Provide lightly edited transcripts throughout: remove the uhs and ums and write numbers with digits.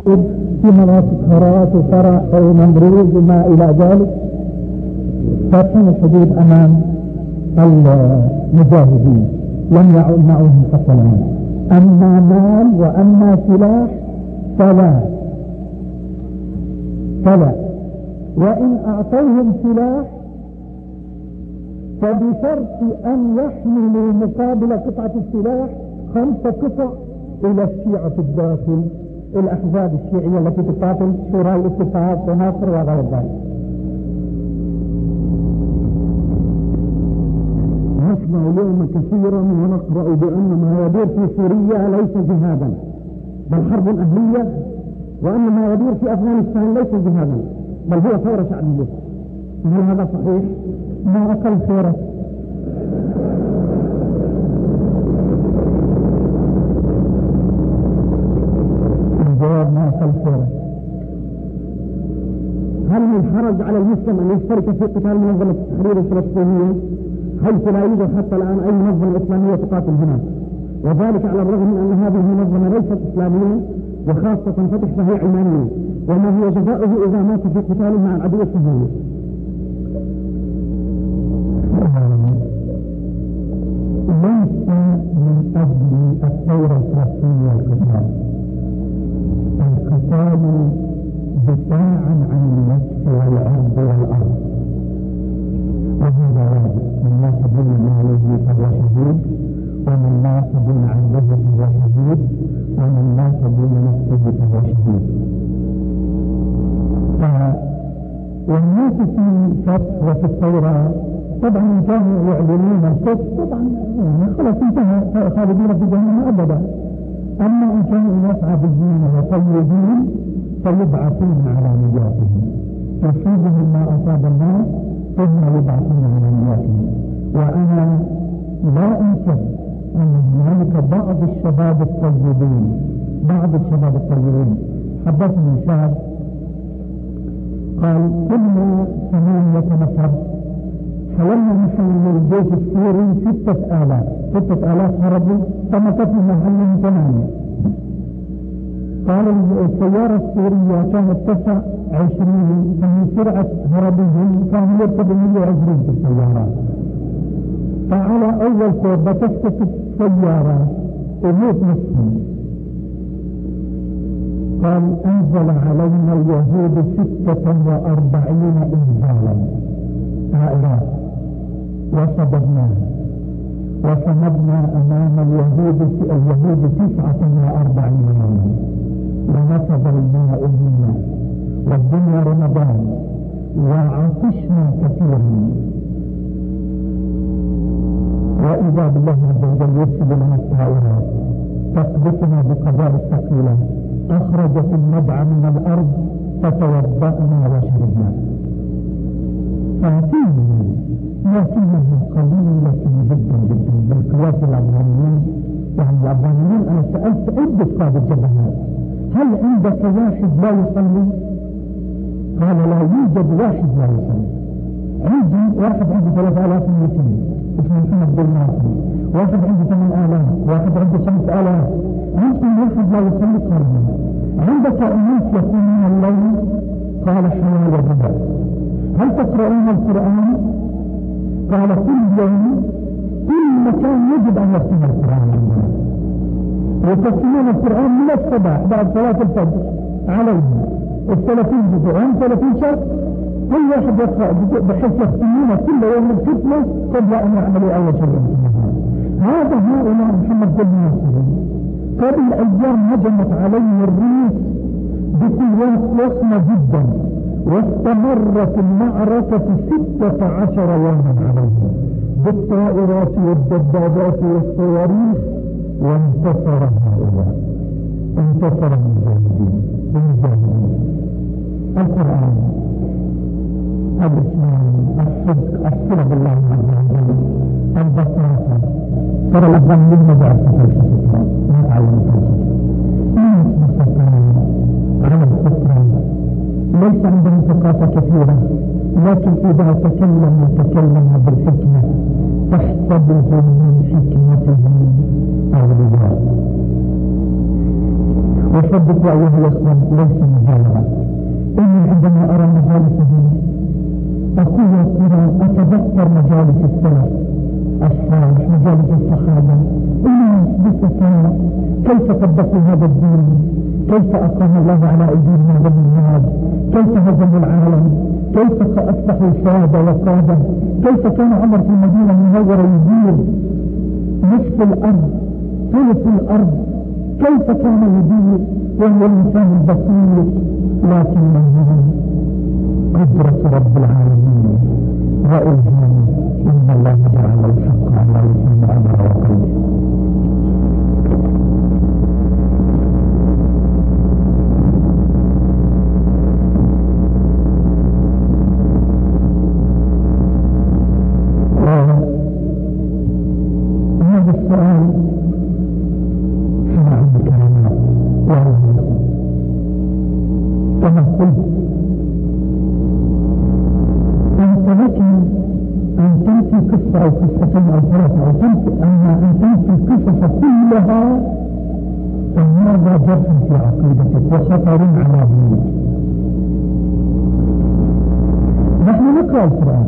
في مناطق هرات وفرح ونمروز وما إلى ذلك، فاتحين الحدود أمام المجاهدين لم يمنعوهم حتى الآن. أما مال وأما سلاح فلا، وإن أعطوهم سلاح فبشرط أن يحملوا مقابل قطعة السلاح 5 قطع إلى الشيعة في الداخل، الأحزاب الشيعية التي تقاتل شورى الاتفاق وناصر وغير ذلك. نسمع اليوم كثيرا ونقرأ بأن ما يدور في سوريا ليس جهادا بل حرب أهلية، وأن ما يدور في أفغانستان ليس جهادا بل هو ثورة شعبية. هل هذا صحيح؟ ما أقل خيرا. الجواب ما أقل خيرا. هل من حرج على المسلم أن يشترك في قتال منظمة التحرير الفلسطينية حيث لا يوجد حتى الآن أي منظمة إسلامية تقاتل هناك، وذلك على الرغم من أن هذه المنظمة ليست إسلامية وخاصة فتح فهي علمانية، وما هو جزاؤه إذا مات في قتال مع العدو الصهيوني؟ ليس من أجل الثورة الفلسطينية القتال دفاعا عن النفس والعرض والأرض، وهذا واجب. من لا تدل عليه فهو شهيد، ومن لا تدل عنده فهو شهيد، ومن لا تدل نفسه فهو شهيد. والناس في فتح وفي الثورة طبعا كانوا يعلنون الكفر، طبعا خلاص انتهى خالدين في جهنم أبدا. أما إن كانوا الناس عابدين وطيبين فيبعثون على نياتهم، يصيبهم ما أصاب الناس ثم يبعثون على نياتهم. وأنا لا أنكر أن هناك بعض الشباب الطيبين حدثني شاب قال كنا 8 نفر حولنا محل الجيش السوري 6,000 هربوا فمكثنا محلهم 8. قال السيارة السورية كانت 29 فمن سرعة هربهم كان يركب 120 في السيارات. فعلى أول كوبة تسقط السيارة وموت نصفهم. قال أنزل علينا اليهود 46 إنزالا طائرات وصددناها وصمدنا أمام اليهود 49 يوما، ونفذ الماء منا والدنيا رمضان وعطشنا كثيرا، وإذا بالله عز وجل يرسل لنا الطائرات تقذفنا بقذائف ثقيلة، أخرجت النبع من الأرض فتوضأنا وشربنا. لكنها قليلة جدا بالقياس الأفغانيين. يعني الأفغانيين أنا سألت عدة قادة جبهات هل عندك واحد لا يصلي؟ قال لا يوجد واحد لا يصلي. عندي واحد عنده 3200 اسمه محمد بالناصري، واحد عنده 8000، واحد عنده 5000. عندكم واحد لا يصلي؟ قال عندك أناس يقومون الليل؟ قال حوالي الربع. هل تقرؤون القرآن؟ قال كل يوم كل مكان يجب أن يقوم القرآن عندنا، وتقومون القرآن من الصباح بعد صلاة الفجر عليهم 30 جزء 30 شهر، كل واحد يقرأ بحيث يختمون كل يوم الفتنة قبل أن يعملوا أول شيء. هذا هؤلاء محمد بن ناصر قبل أيام هجمت عليه الروس بقوات وصمة جدا، واستمرت المعركة 16 يوما عليهم بالطائرات والدبابات والصواريخ، وانتصر هؤلاء، انتصر المجاهدين. القرآن، الإسلام، الصدق، الصلة بالله عز وجل، البساطة. ترى الأفغانيين ما بيعرفوا فلسفة، ما تعلموا فلسفة، الناس مسيطرين على الفطرة، ليس عندهم ثقافة كثيرة، لكن إذا تكلم بالحكمة تحسبهم من حكمتهم أغنياء. وصدق أيها الأخوة ليس مجالة. إني عندما أرى مجالسهم أقول يا ترى أتذكر مجالس السلف الصالح، مجالس الصحابة، إني أثبتك كيف طبقوا هذا الدين، كيف أقام الله على أيديهم هذا الجهاد، كيف هزموا العالم، كيف أصبحوا سادة وقادة، كيف كان عمر في المدينة المنورة يدير نصف الأرض ثلث الأرض، كيف كان يدير وهو الإنسان البسيط، لكنه قدرة رب العالمين وإلهام. إن الله جعل الحق على لسان عمر وقلبه. هذا السؤال سمع بكلمات كما قلت أنت لك أن تنفي قصة أو قصتين أو ثلاثة أو أن تنفي القصص كلها، فهذا جرح في عقيدتك وخطر على دينك. نحن نقرأ القرآن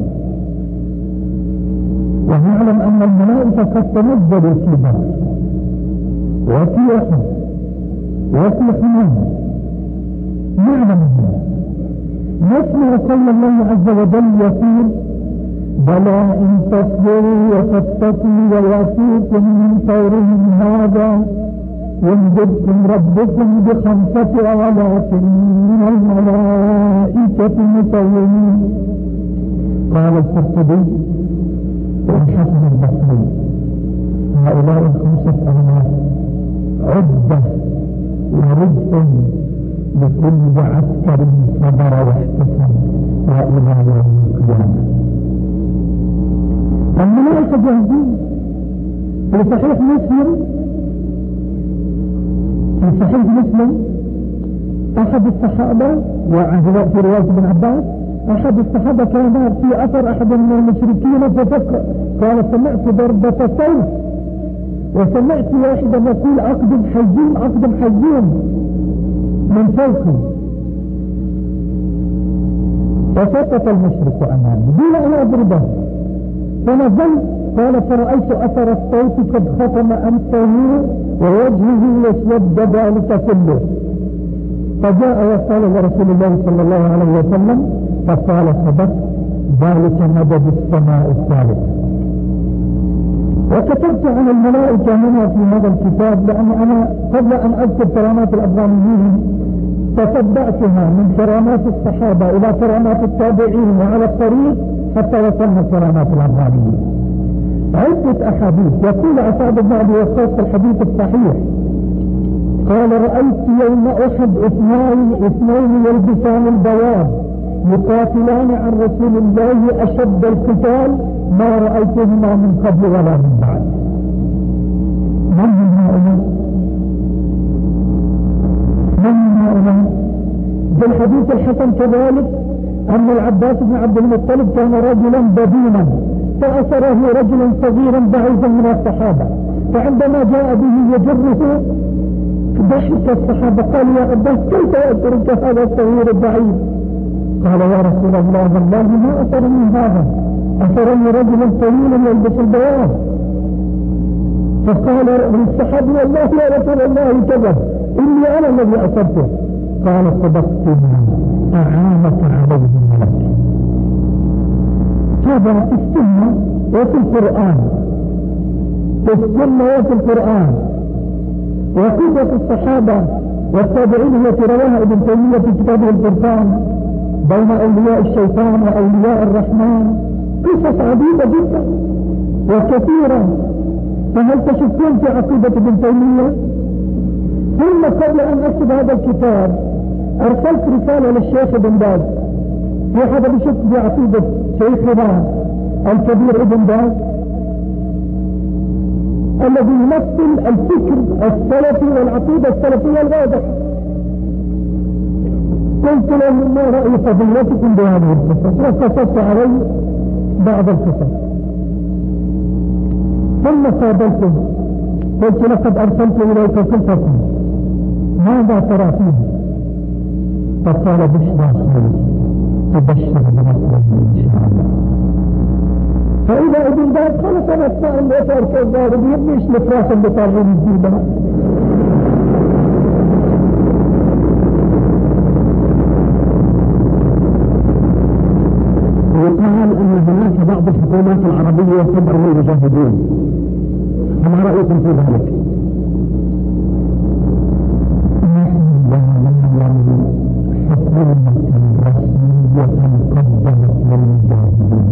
ونعلم أن الملائكة قد تنزلوا في بدر وفي أحد وفي حنين، نعلم هذا. نسمع قول الله عز وجل يقول بلى إن تصبروا وتتقوا ويأتيكم من فورهم هذا يمددكم ربكم ب5 آلاف من الملائكة مسومين. قال القرطبي والحسن البصري هؤلاء 5 آلاف عدة ورزق لكل عسكر صبر واحتسب وإلى يوم القيامة. الملائكة جاهزين. في صحيح مسلم أحد الصحابة، وعن في رواية ابن عباس، أحد الصحابة كان في أثر أحد من المشركين ففكر قال سمعت ضربة صوت وسمعت واحدا يقول أقدم حزين من فوقي، فسقط المشرك أمامي دون أن أضربه، فنزلت قال فرأيت أثر الصوت قد ختم أنفه ووجهه يسود ذلك كله، فجاء وقال لرسول الله صلى الله عليه وسلم فقال صدق ذلك مدد السماء الثالث. وكتبت عن الملائكة هنا في هذا الكتاب لأن أنا قبل أن أذكر كرامات الأفغانيين تصدأتها من كرامات الصحابة إلى كرامات التابعين وعلى الطريق حتى وصلنا كرامات الأفغانيين. عدة أحاديث يقول أسعد بن أبي وقاص في الحديث الصحيح قال رأيت يوم أحد اثنين يلبسان البياض يقاتلان عن رسول الله أشد القتال ما رأيتهما من قبل ولا من بعد. من هؤلاء؟ في الحديث الحسن كذلك أن العباس بن عبد المطلب كان رجلا بدينا فأسره رجل صغيرا بعيدا من الصحابة، فعندما جاء به يجره ضحك الصحابة قال يا عباس كيف يأسرك هذا الصغير البعيد؟ قال يا رسول الله والله ما أسرني هذا، أسرني رجل طويل يلبس البياض. فقال الصحابي والله يا رسول الله كذب إني أنا الذي أسرته. قال صدقت أعانك عليه الملك. هذا في السنة وفي القرآن، في السنة وفي القرآن. وقصة الصحابة والتابعين التي رواها ابن تيمية في كتابه الفرقان بين أولياء الشيطان وأولياء الرحمن قصص عديدة جدا وكثيرة. فهل تشكون في عقيدة ابن تيمية؟ ثم قبل أن أكتب هذا الكتاب أرسلت رسالة للشيخ ابن باز في هذا بشك بعقيدة شيخنا الكبير ابن باز الذي يمثل الفكر السلفي والعقيدة السلفية الواضحة. قلت له ما رأي فضيلتكم بهذه القصص؟ وقصدت علي بعض القصص ثم قابلته قلت لقد أرسلت إليك قصصا ماذا ترى فيه؟ فقال بشرى خير، تبشر بنصر إن شاء الله. فإذا ابن داود خلص أنا الصائم وصار كذاب بيبنيش لفراس اللي طالعين الجيبة. وقال أن هناك بعض الحكومات العربية تدعم المجاهدين، فما رأيكم في ذلك؟ نحن لا نعلم حكومة رسمية قدمت للمجاهدين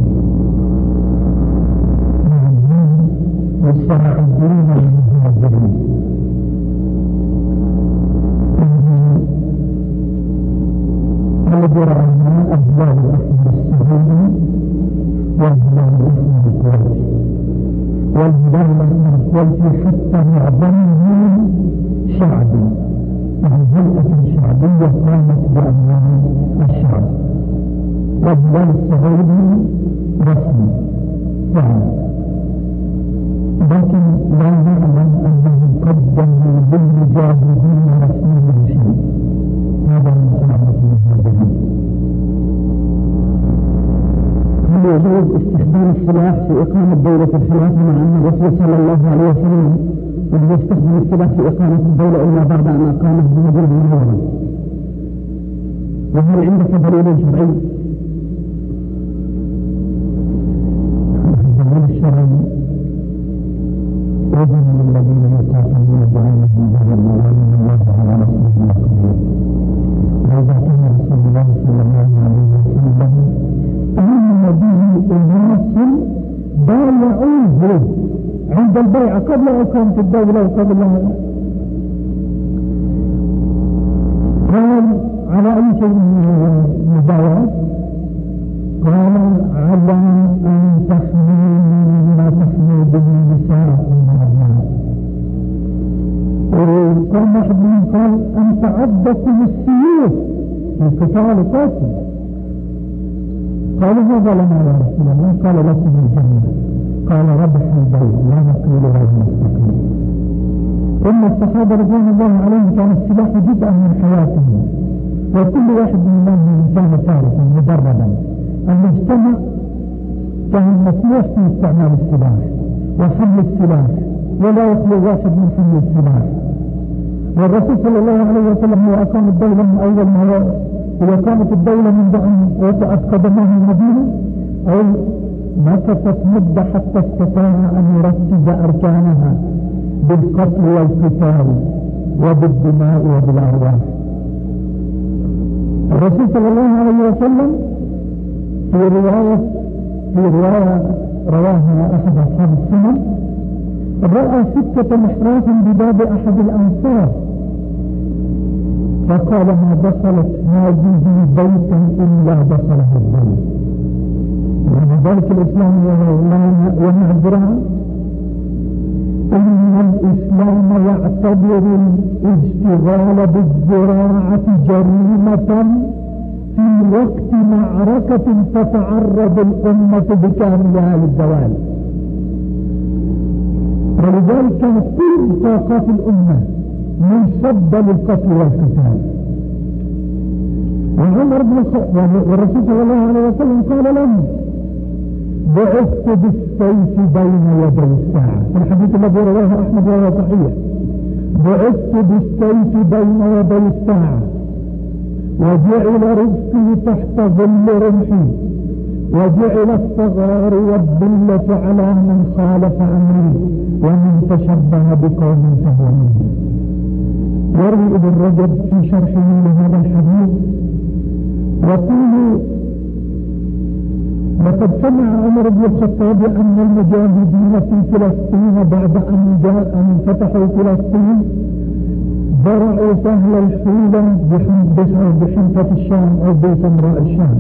والصاعدين المهاجرين. الذي رأينا أهلال الأحمر السعودي والهلال الأحمر الكويتي، والهلال الأحمر الكويتي حتى معظمهم شعبي، يعني هيئة شعبية قامت بأموال الشعب، والهلال السعودي رسمي فعلا، لكن لا نعلم أنهم قدموا للمجاهدين رسميا شيء. هذا من صعبة المهاجرين. هل يجوز استخدام السلاح في إقامة دولة الخلافة مع أن الرسول صلى الله عليه وسلم لم يستخدم السلاح في إقامة الدولة إلا بعد أن أقامه بمدينة منورة؟ وهل عندك دليل شرعي؟ الدليل الشرعي أذن للذين يقاتلون بعينهم ظهر وأن الله على نصرهم قدير. وإذا كان رسول الله صلى الله عليه وسلم آمن به أناس بايعوه عند البيعة قبل إقامة الدولة وقبل قال على أي شيء من المبايعات؟ قال على أن تحمي ما تحمي به نساء الناس. وقال واحد منهم قال أن تعبكم السيوف في قتال قاتل. قالوا ماذا لنا يا رسول الله؟ قال لكم الجنة. قال ربح البيع لا نقول غير مستقيم. ثم الصحابة رضوان الله عليهم كان السلاح جزءا من حياتهم، وكل واحد منهم كان فارسا مدربا. المجتمع كان مسموح في استعمال السلاح وحمل السلاح، ولا يخلو واحد من حمل السلاح. والرسول صلى الله عليه وسلم هو أقام الدولة من أول ما وقامت الدولة من أن وطأت قدمها المدينة، أو مكثت مدة حتى استطاع أن يرتب أركانها بالقتل والقتال وبالدماء وبالأرواح. الرسول صلى الله عليه وسلم في رواية رواها أحد أصحاب السنن رأى 6 محراث بباب أحد الأنصار، فقال ما دخلت هذه بيتا إلا دخله الظلم. ولذلك الإسلام ينعذرها إن الإسلام يعتبر الاشتغال بالزراعة جريمة في وقت معركة تتعرض الأمة بكاملها للزوال. ولذلك كانت كل طاقات الأمة منصبة للقتل والقتال. وعمر بن الخطاب والرسول صلى الله عليه وسلم قال لهم بعثت بالسيف بين يدي الساعة، الحديث الذي رواه أحمد وهو صحيح. بعثت بالسيف بين يدي الساعة وجعل رزقي تحت ظل رمحي وجعل الصغار والذلة على من خالف أمري ومن تشبه بقوم فهو منهم. يروي ابن رجب في شرحه لهذا الحديث يقول لقد سمع عمر بن الخطاب أن المجاهدين في فلسطين بعد أن فتحوا فلسطين برعوا سهل الحيلة بحنفة الشام أو بسمراء الشام،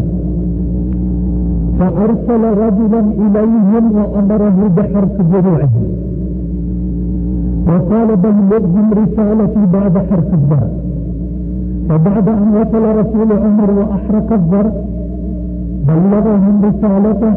فأرسل رجلا إليهم وأمره بحرق ذروعهم وقال بلغهم رسالتي بعد حرق الذرع. فبعد أن وصل رسول عمر وأحرق الذرع بلغهم رسالته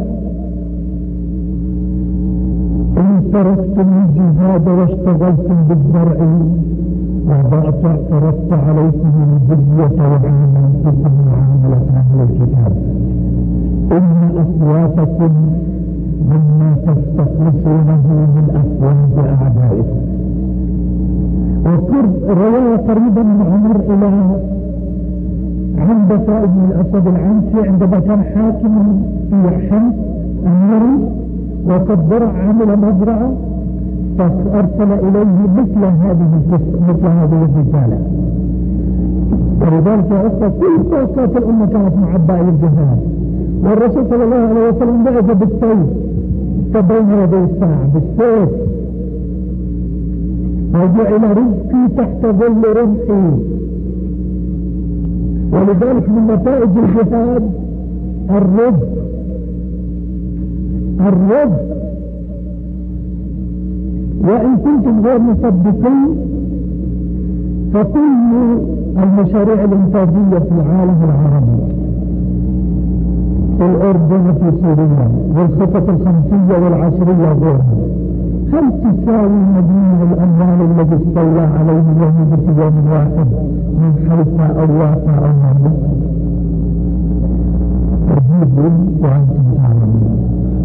إن تركتم الجهاد واشتغلتم بالزرع وفرضت عليكم الجزية وعاملتكم معاملة أهل الكتاب إن أصواتكم مما تستخلصونه من أصوات أعدائكم. روى قريبا من عمر إلى عنبسة بن الأسد العنسي عندما كان حاكما في حمص أميري وقد زرع عمل مزرعة فأرسل إليه مثل هذه الرسالة. ولذلك أصلا كل طاقات الأمة كانت معبأة للجهاد، والرسول صلى الله عليه وسلم بعث بالسيف فبين يدي الساعة بالسيف، وجعل رزقي تحت ظل رمحي. ولذلك من نتائج الجهاد الرزق. وإن كنتم غير مصدقين فكل المشاريع الإنتاجية في العالم العربي في الأردن وفي سوريا والخطط الخمسية والعشرية غيرها هل تساوي مجموع الأموال الذي استولى عليه اليهود في يوم واحد من حيث أو واقع أو مالك؟ أجيبوا وأنتم تعلمون.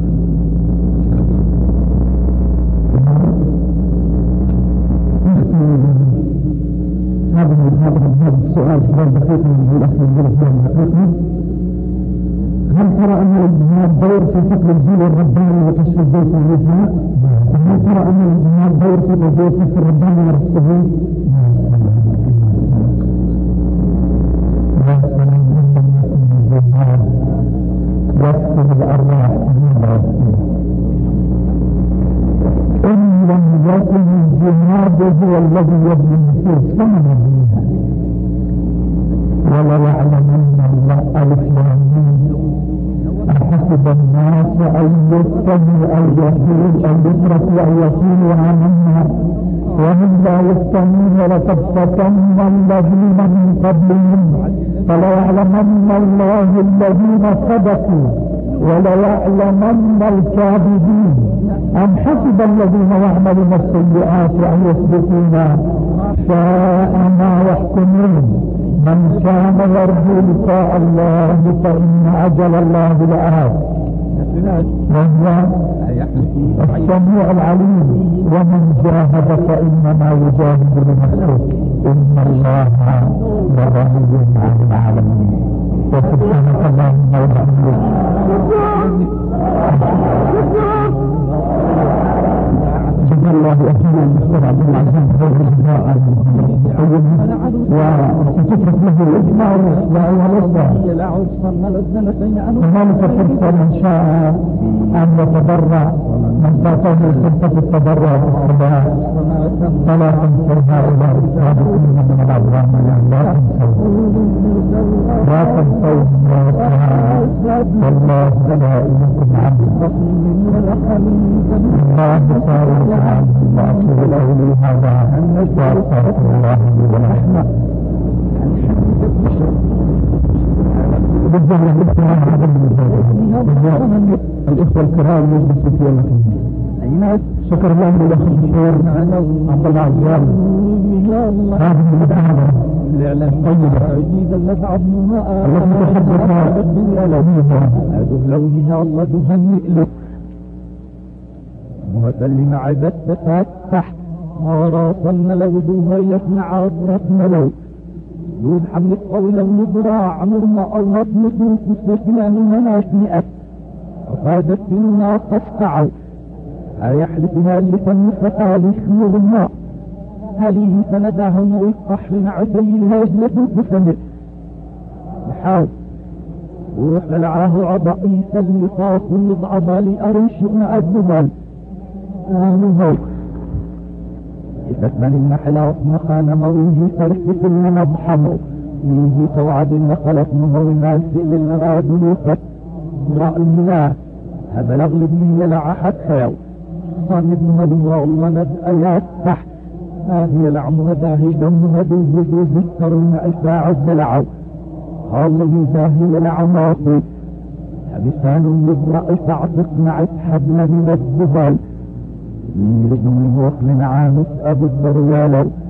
هذا السؤال سؤال دقيق من الأخ من الحقيقة. هل ترى أن الجهاد دور في فقر الجيل الرباني وكشف البيت والنساء؟ هل ترى أن الجهاد دور في تجديد كشف الرباني ورسله؟ يسكن الأرواح إن لم يكن الجهاد هو الذي يبني النفوس فمن يبنيها؟ ولا يعلمن الله الإسلامين أحسب الناس أن يستمعوا أن يتركوا أن يقولوا آمنا وهم لا يستمعون لقد فتنا الذين من قبلهم فلا يعلمن الله الذين صدقوا ولا يعلمن الكاذبين. أم حسب الذين يعملون السيئات أن يسبقونا ساء ما يحكمون. من كان يرجو لقاء الله فإن أجل الله لآت وهو السميع العليم. ومن جاهد فإنما يجاهد لنفسه إن الله لغني عن العالمين. وسبحانك اللهم وبحمدك جزا الله أخينا المستر عبد العزيز خير الجزاء وستترك له الإجماع والإصلاح وذلك فرصة من شاء أن يتبرع من فاته فرصة التبرع بالصلاة فلا تنسوا هؤلاء الصادقين من الأبرام لا تنسوهم يا إخوان والله دلائلكم عنه الله صار وأصل الأولي هذا وأستغفر الله لي ولكم. بالجملة هذا من الإخوة الكرام يجلسوا في الله. شكر الله للأخ الدكتور عبد الله عزام هذه المداهمة الطيبة التي تحدث لونها الله تهنئ له وسلم عبدت فاتح وراسلنا لو دوهيتنا عرفنا لو يود حمل القول ونضراع عمرنا الله نسوك وستنا مننا شنئت وقادت بنا تسقعوا هيحلفها اللي تنفقها لشمورنا هليه سندهم ويفتح لنا عسي الهجلة بسمر نحاول وروح للعاه عضائيس اللقاط والضعبا لأريشنا الدمال آمنوا إذا النحلة وصنخان مويه فرسك لنا بحمو فيه توعد النخلة مهونا سئل الغاد لوفت رأى المناه هبلغ لبني لع حتى صان ابن مدوى والله آيات تحت هذه العمر داهي دمها دوز يذكرون أشباع الدلع الله يزاهي العماصي حبسان يبرأ تعطق مع حبل من الزبال يريد من وقل عامس أبو الدريال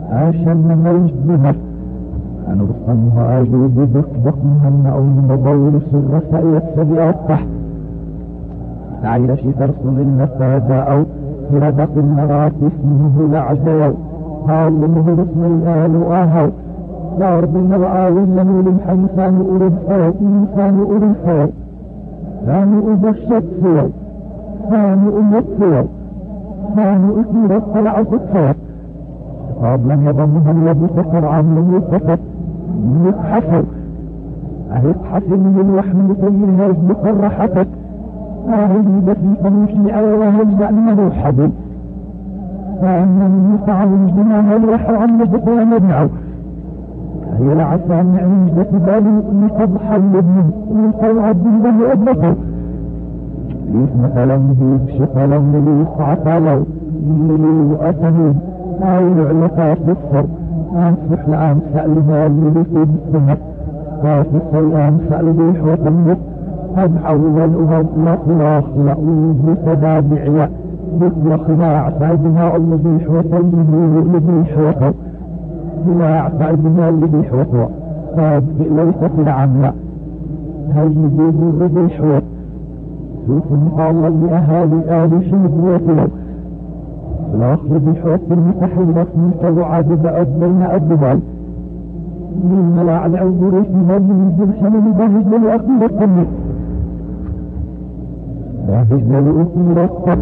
عشان ما يجبها هنرسمها أجود بخبخها النعوم بضول سر سأيت سبيع التحت تعيش ترسل النفاذ أو هردق النغات اسمه لعجيو هالله رسم الآل وآهو لأرض النرعى له للحنسان أرنفو إنسان أرنفو ثاني أبشت فيو ثاني أمتفو ثاني أكيد الطلع فتفو قبلا يضمها الذي سكر عنه فقط يتحفر يتحفر من الوحم لسيرها يزبق راحتك أهلي بسيطا يشيع ويهجع من الحبل فأنني يفعل الجنان الوحر عن يزبق ويمنعه هي لعسى أن عيجة بالي لتضحى الابن ويطوع الدنبه أبنته ليس مثلا بشق لون ليصعف لو لي وأتني آيل علقا تكفر أنصح لعام سألها اللي في السنة قاسس الآن سأل بيح وتمت أبحو والأهم لا خلاص لأوه تدابعي بكل خلاع فأدها اللبيح وتمه لبيح وتو خلاع فأدها اللبيح وتو فأدفئ ليس في العمل هل يجيب اللبيح وتو شوف الله لأهالي آل شيب وتلو الأخر بحوث المتحلف من كالوعاد بأد بين أدبال من ملاع العذر اسمها من الجرحن لباهج للأخير القمي باهج للأخير القمي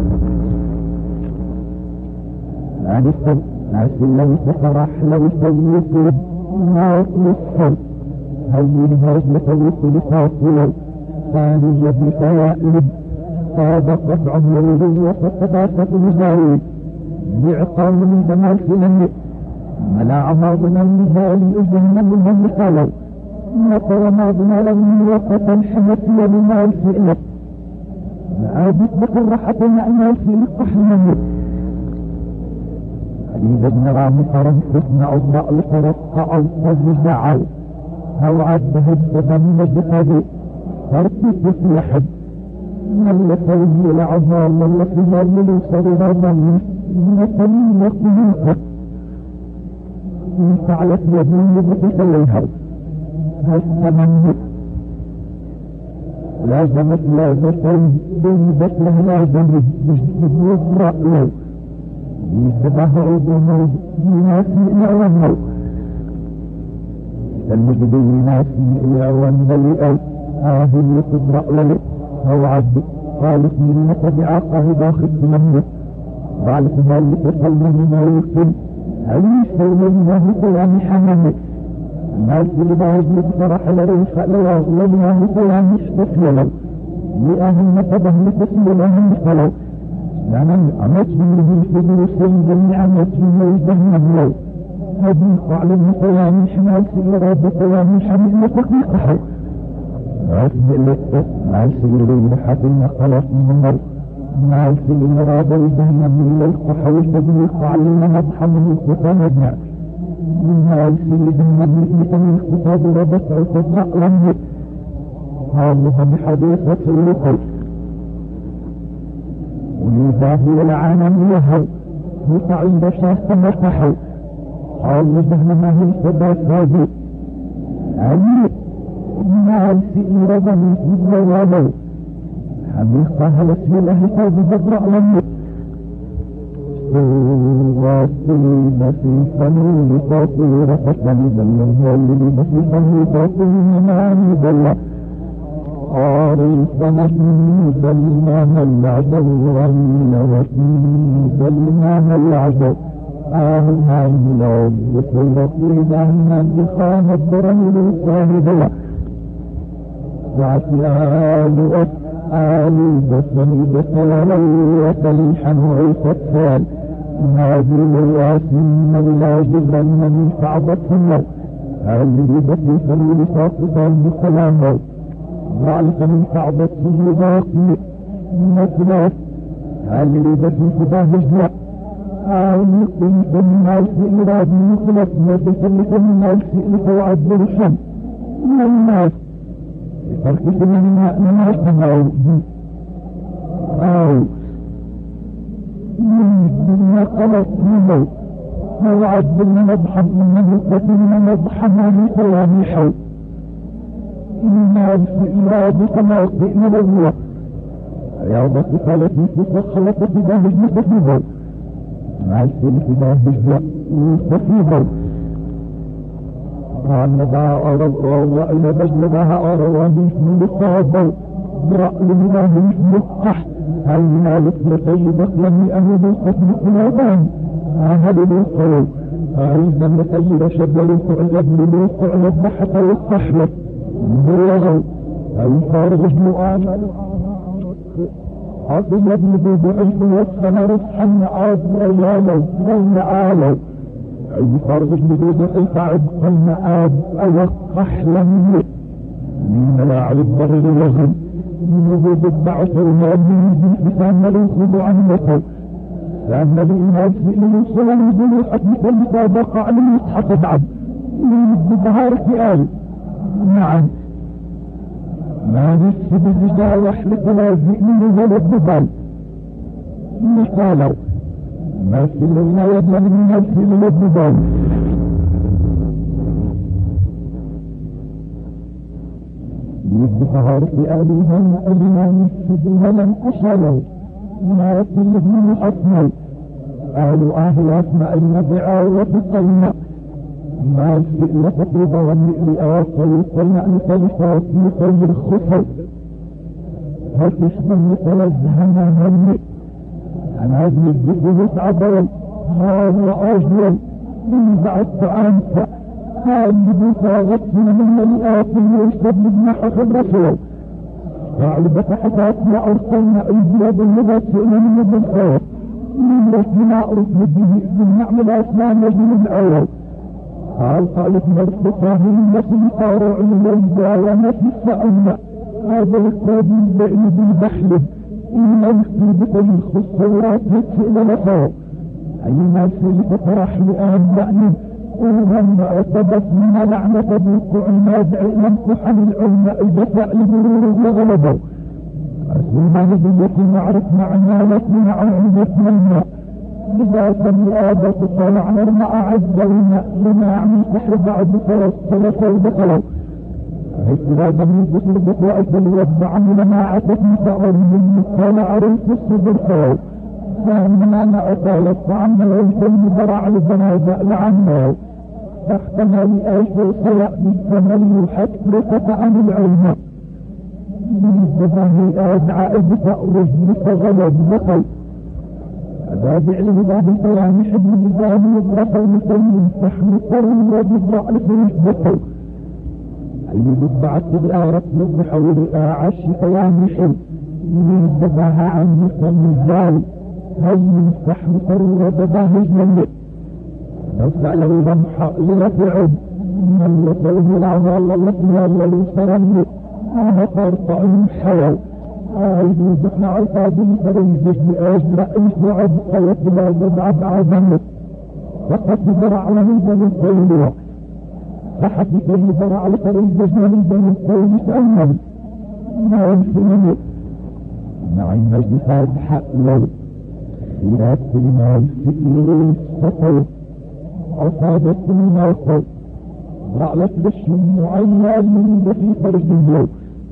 نعس الله تفرح لو سيطلب ما يطلب هل ينهاج لتوصل لتوصل ثاني يبنك يألب صادق عمره وصدقات مزاوي بعقام من دمال سنن ملاع ماضنا النهال أجهنا من المثالو نطر ماضنا لهم وقتا حمسي لما الفئلة عادت بقرحة نعمال في القحنا حديد بن رامي فرنسسنا أضاء لترقى أو تزجعوا هو عد هجة من الجهاد فرقت في حد من لفوه لعظام من لفها للوصر ضربا من قليل قلوبك إن فعلت يدين بك إليها هالتمنى لازمت لازمتين بين بسله لازم بجدد رأيه يتبهر بموت يناسي إعوانه المجد يناسي إعوانه هذه يتبرأ له هو عبد قالت من نتبع قاهدة خدت منه قالت ذلك قلبه ما يكتب عيش فولناه قيام حمامك الناس اللي باجي بصراحة لريش لولناه قيام اشتفلوا لأهم نتبه لتسل لهم بصلوا لأن أمت من الهي السيد جميعا يتم ويجدهنا بلو هذه قعلم قيام حمال سيرا بقيام حمل وتقنقحوا عصب لك مع السيرين بحثنا خلاص من النار مع السيرين رابا يجدهنا من القحة ويجدهنا قعلنا نضحى من القطان ابنع مع السيرين من القطان رابا تعتبع لنه هذا بحديثة اللقل ولذاه العالم يهو وطعين بشاست مرتحو حال جهنا ما هي صدات هذه عليك مع السئل رضا والو حقيقة هلسي الله توب بدرع لنك واسي بسيطني لتطير فتني دلن اللي بسيطني تطير معاني دلن عارفنا بل ما نلعب الغن وفي بل ما نلعب هاي لو بسيطي دهنا بخان الضرين الصاهد وعسيان أسآلي بسني بسلالي وسليحا وعيسى سال هذه الواسم لا جبرا من صعبة النو هذه بسيطي لساقطا بسلامه ذلك من صعبته باقي من الثلاث هل لبسي كباه جلاء يقضي من الفئل راد مخلص يبسلك من الفئل فوعد الشم من الناس فرقس من أجتمعوا أو من الدنيا قلت منه موعد المضحى من القتل مضحى من طوامحه إنا الفئلات بطلاق من الله رياضة قالتي تسخلت بده المتفيضة مع السلح بجدع المتفيضة عنها أروا إلى بجلبها أروا باسم لقاضة برأل الله باسم القح هلنا لسلتي بقلا لأهل القتل قلابان أهل القلوب أعيدا لسيد شبل القعلب للقعلب بحث القحلة بلغوا الفارغ مؤامل عظم ابن ضعيف وصفنا رفحا عاد ريالو لين عالو الفارغ ابن ضعيف عبق المآب أوقح لم من ملاعب الضر لغم من وجود البعث المؤمن بإنسان ملوخ عنته لأن الإيمان في الوصول لبلوحة مثل سابق على المصحف العب من الظهار في نعم ما نفسي بالرجال وحلق لازئين ولا الضبال مثالو ما في الليلة يبنى من نفسي للضبال بالظهار في آلهم أبنا نفسي ولم أشعلوا ما يكون من أصنع قالوا أهل أسماء النبع وتقلنا ما الفئلة تقريبا والمئل أواصل يقلنا أن تلفات مثل الخفر هل تشبه مثل الزهنة همي عن عزم الجسد يتعبر هذا أجل من بعد فأنت هذا بفاغت من الملئات يشتب من حسب رسول غالبة حتى أسمع أرسلنا البلاد اللغة سئلنا من الخير من رسلنا أرسل به من نعمل أسلام يجب الأول قالت مرسطة من نسل طارع الليلة ونسل السعودة هذا الكتاب البئي بالبحل إلا يكتب بالخصوات يتسئل لفاق أي ناس لتفرح لآن بأني وهم اعتبت من لعنة بالقع النازع ينكح عن العلماء الدفاء لبرور وغلبه أسلم نبيتي معرف معنا لكن عمتنا الماء إذا سمي آبة طلع نرمى أعز الماء لما يعني سحر بعد ثلاثة وبطلوا هذا من جسر بطوائف الوضع لما عتتني فأرض من طلع ريس الصدر فوق فأنا أنا أطالت فعنا ويسلم برع الجنازة لعنه تحتنا لآيش صيأ بالثمن حتى عن العلماء من الزباه أدعى بتأرج بتغلب بطل هذا بعلم بعض الطيام حب النظام يضرف المسلمين تحمل قرن وبضع لفريش بطل اللي بضبعت بالآرة بحول الآعش طيام حب من الزباه عن مسلم الزال هل من تحمل قرن وبضاه جميل لو سأله رمحة لرفعه من لطيه العظال التي الذي سرمه أنا طرطعين حيو عايزوا دحنا عقابين فريجش بأجل رئيس وعبقى يتلا جبعب عظمه فقط برع لهيدا من قيلوا فحكي فيه برع لفريجش لهيدا من قيل تأمل ما ينسلني نعم الجهاد حق لو سيرات المال سكيرين سطو عصابة من القول رعلت بشم معين من بفي فرج الجو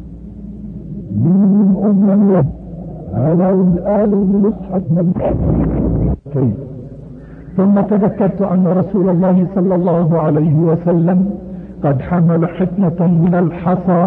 من اليد هذا الآل للصحة من ثم تذكرت أن رسول الله صلى الله عليه وسلم قد حمل حفنة من الحصى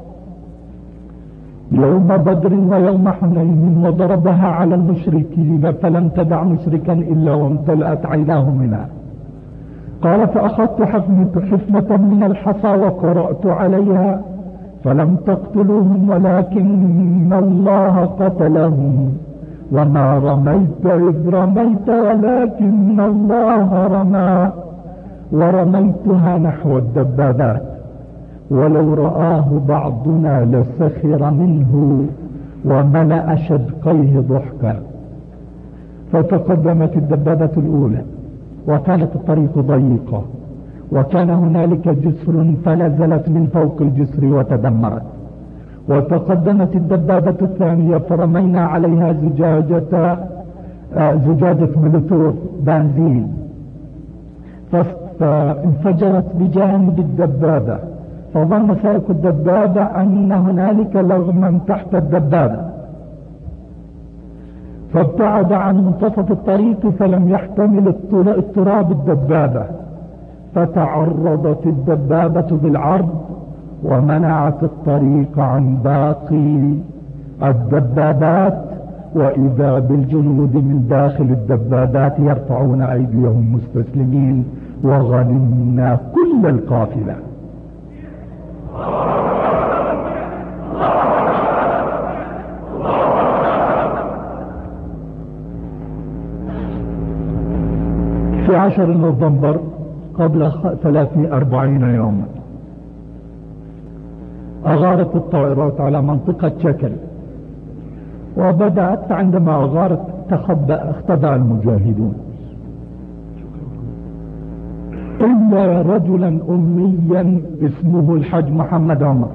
يوم بدر ويوم حنين وضربها على المشركين فلم تدع مشركا إلا وامتلأت عيناه منها. قال فأخذت حفنة من الحصى وقرأت عليها فلم تقتلوهم ولكن الله قتلهم وما رميت إذ رميت ولكن الله رمى ورميتها نحو الدبابات ولو رآه بعضنا لسخر منه وملأ شدقيه ضحكا. فتقدمت الدبابة الأولى وكانت الطريق ضيقة وكان هنالك جسر فنزلت من فوق الجسر وتدمرت. وتقدمت الدبابة الثانية فرمينا عليها زجاجة ملتور بنزين فانفجرت بجانب الدبابة، فظن سائق الدبابة أن هنالك لغما تحت الدبابة، فابتعد عن منتصف الطريق فلم يحتمل اضطراب الدبابة، فتعرضت الدبابة بالعرض ومنعت الطريق عن باقي الدبابات، وإذا بالجنود من داخل الدبابات يرفعون أيديهم مستسلمين، وغنمنا كل القافلة. في 10 نوفمبر قبل 43 يوما أغارت الطائرات على منطقة شكل، وبدأت عندما أغارت اختبأ المجاهدون إلا رجلا أميا اسمه الحاج محمد عمر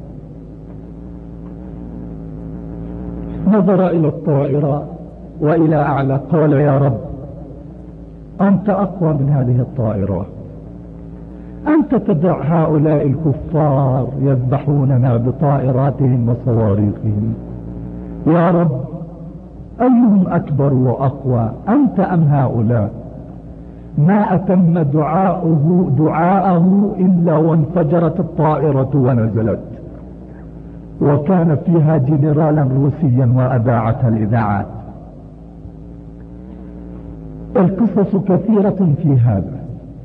نظر إلى الطائرة وإلى أعلى، قال: يا رب، أنت أقوى من هذه الطائرة، أنت تدع هؤلاء الكفار يذبحوننا بطائراتهم وصواريخهم، يا رب أيهم أكبر وأقوى، أنت أم هؤلاء؟ ما أتم دعاءه إلا وانفجرت الطائرة ونزلت، وكان فيها جنرالا روسيا وأذاعتها الإذاعات. القصص كثيرة في هذا.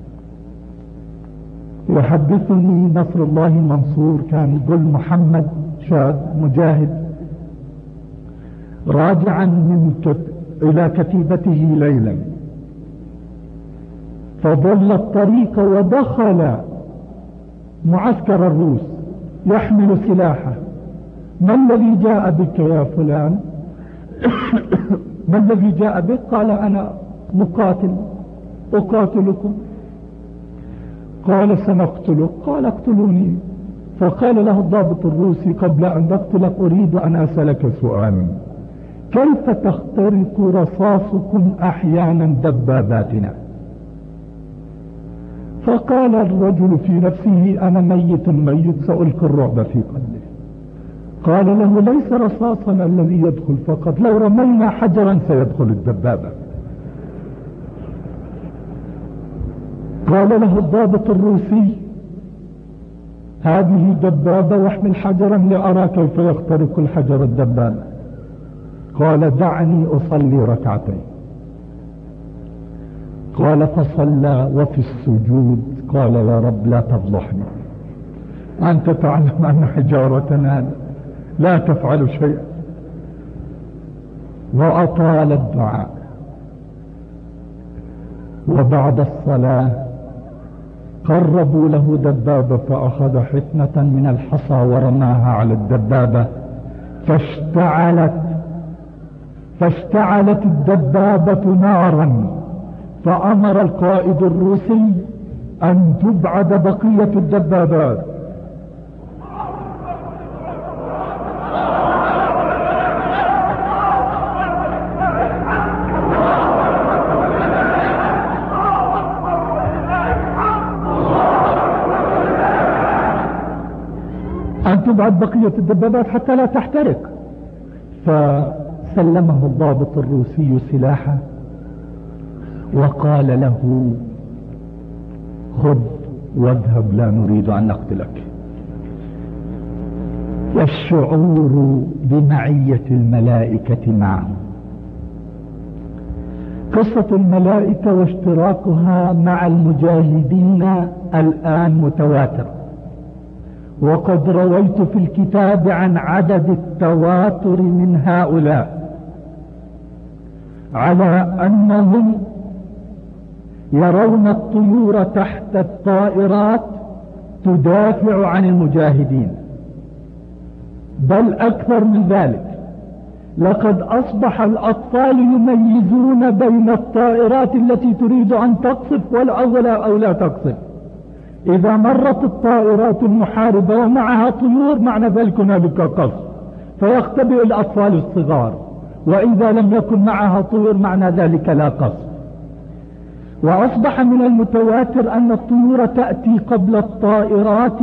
يحدثني نصر الله منصور كان يقول: محمد شاب مجاهد راجعا إلى كتيبته ليلا، فضل الطريق ودخل معسكر الروس يحمل سلاحه. ما الذي جاء بك يا فلان؟ ما الذي جاء بك؟ قال: أنا مقاتل أقاتلكم. قال: سنقتلك. قال: اقتلوني. فقال له الضابط الروسي: قبل أن نقتلك أريد أن أسألك سؤالا، كيف تخترق رصاصكم أحيانا دباباتنا؟ فقال الرجل في نفسه: أنا ميت سألقي الرعب في قلبه. قال له: ليس رصاصنا الذي يدخل فقط، لو رمينا حجرا سيدخل الدبابة. قال له الضابط الروسي: هذه دبابة واحمل حجرا لأرى كيف يخترق الحجر الدبابة. قال: دعني أصلي ركعتين. قال: فصلى، وفي السجود قال: يا رب لا تفضحني، أنت تعلم أن حجارتنا لا تفعل شيئا. وأطال الدعاء، وبعد الصلاة قربوا له دبابة، فأخذ حفنة من الحصى ورماها على الدبابة فاشتعلت الدبابة نارا، فأمر القائد الروسي أن تبعد بقية الدبابات. أن تبعد بقية الدبابات حتى لا تحترق. فسلمه الضابط الروسي سلاحه وقال له: خذ واذهب، لا نريد أن نقتلك. والشعور بمعية الملائكة معه. قصة الملائكة واشتراكها مع المجاهدين الآن متواتر، وقد رويت في الكتاب عن عدد التواتر من هؤلاء على أنهم يرون الطيور تحت الطائرات تدافع عن المجاهدين، بل أكثر من ذلك، لقد أصبح الأطفال يميزون بين الطائرات التي تريد أن تقصف أو لا تقصف. إذا مرت الطائرات المحاربة ومعها طيور معنى ذلك هنالك قصف، فيختبئ الأطفال الصغار، وإذا لم يكن معها طيور معنى ذلك لا قصف. وأصبح من المتواتر أن الطيور تأتي قبل الطائرات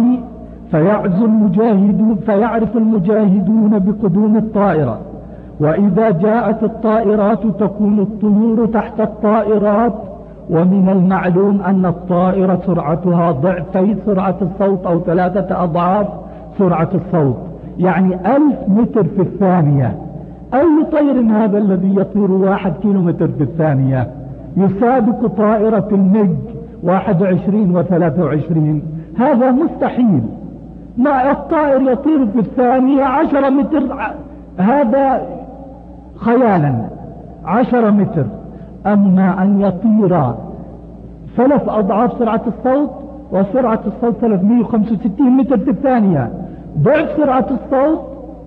فيعرف المجاهدون بقدوم الطائرة، وإذا جاءت الطائرات تكون الطيور تحت الطائرات. ومن المعلوم أن الطائرة سرعتها ضعفي سرعة الصوت أو 3 أضعاف سرعة الصوت، يعني 1000 متر في الثانية. أي طير هذا الذي يطير 1 كيلومتر في الثانية يسابق طائرة المج 21 و23؟ هذا مستحيل. ما الطائر يطير في الثانية 10 متر، هذا خيالا 10 متر. أما أن يطير 3 أضعاف سرعة الصوت، وسرعة الصوت 365 متر في الثانية، ضعف سرعة الصوت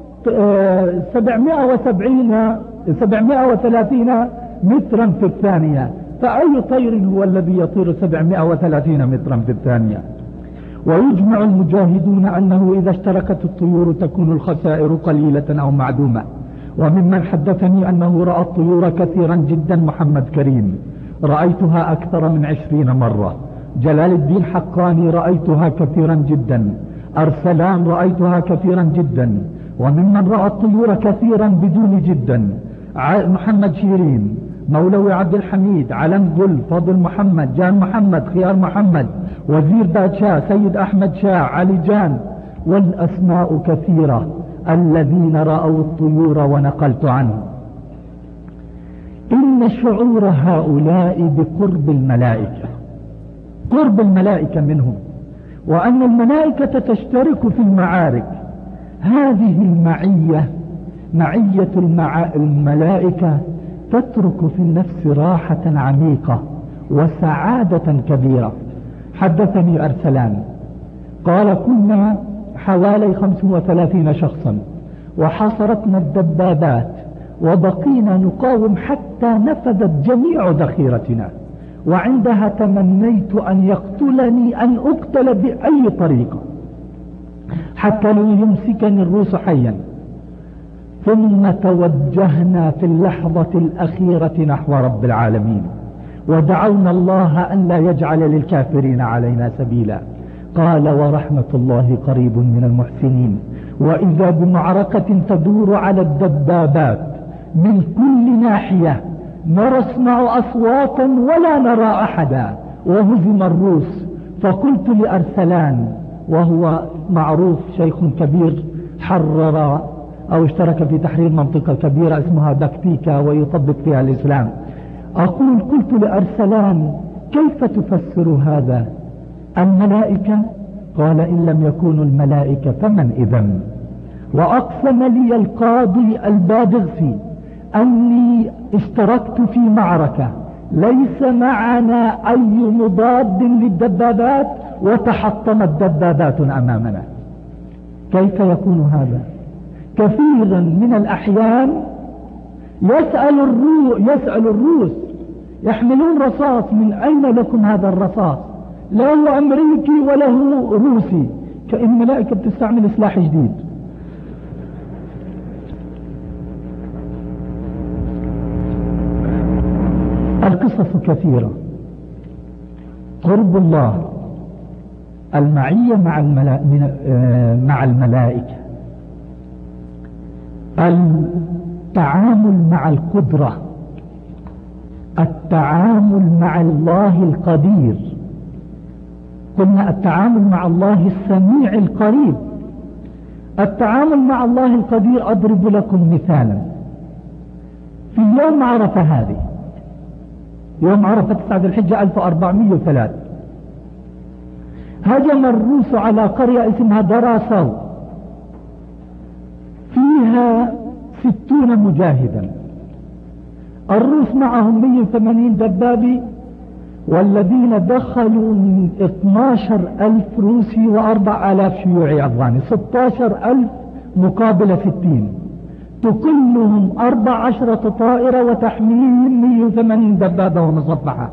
730 مترا في الثانية. فأي طير هو الذي يطير 730 مترا في الثانية؟ ويجمع المجاهدون أنه إذا اشتركت الطيور تكون الخسائر قليلة أو معدومة. وممن حدثني أنه رأى الطيور كثيرا جدا محمد كريم، رأيتها أكثر من 20 مرة. جلال الدين حقاني رأيتها كثيرا جدا. أرسلان رأيتها كثيرا جدا. وممن رأى الطيور كثيرا بدون جدا محمد شيرين، مولوي عبد الحميد، علم قل، فضل محمد، جان محمد، خيار محمد، وزير بادشاه، سيد أحمد شاه، علي جان، والأسماء كثيرة الذين رأوا الطيور ونقلت عنه. إن شعور هؤلاء بقرب الملائكة، قرب الملائكة منهم، وأن الملائكة تشترك في المعارك. هذه المعية، معية الملائكة، تترك في النفس راحة عميقة وسعادة كبيرة. حدثني أرسلان قال: كنا حوالي 35 شخصا، وحاصرتنا الدبابات، وبقينا نقاوم حتى نفذت جميع ذخيرتنا، وعندها تمنيت أن يقتلني، أن أقتل بأي طريقة حتى لو يمسكني الروس حيا. ثم توجهنا في اللحظة الأخيرة نحو رب العالمين، ودعونا الله أن لا يجعل للكافرين علينا سبيلا. قال: ورحمة الله قريب من المحسنين. وإذا بمعركة تدور على الدبابات من كل ناحية، نسمع أصواتا ولا نرى أحدا، وهزم الروس. فقلت لأرسلان، وهو معروف شيخ كبير، حرر أو اشترك في تحرير منطقة كبيرة اسمها بكتيكا ويطبق فيها الإسلام، قلت لأرسلان: كيف تفسر هذا؟ الملائكة؟ قال: إن لم يكونوا الملائكة فمن إذن؟ وأقسم لي القاضي البادغسي أني اشتركت في معركة ليس معنا أي مضاد للدبابات، وتحطمت دبابات أمامنا. كيف يكون هذا؟ كثيرا من الأحيان يسأل الروس يحملون رصاص: من أين لكم هذا الرصاص؟ لا هو أمريكي ولا هو روسي. كأن الملائكة بتستعمل سلاح جديد. القصص كثيرة. قرب الله، المعية مع الملائكة، التعامل مع القدرة، التعامل مع الله القدير. قلنا التعامل مع الله السميع القريب. التعامل مع الله القدير، أضرب لكم مثالا. في يوم عرفة هذه، يوم عرفة 9 ذي الحجة 1403، هجم الروس على قرية اسمها دراسو، فيها 60 مجاهدا. الروس معهم 180 دبابي، والذين دخلوا 12,000 روسي و4,000 شيوعي أفغاني، 16,000 مقابل 60، تكلهم 14 طائرة وتحميل 180 دبابة ومصفحة.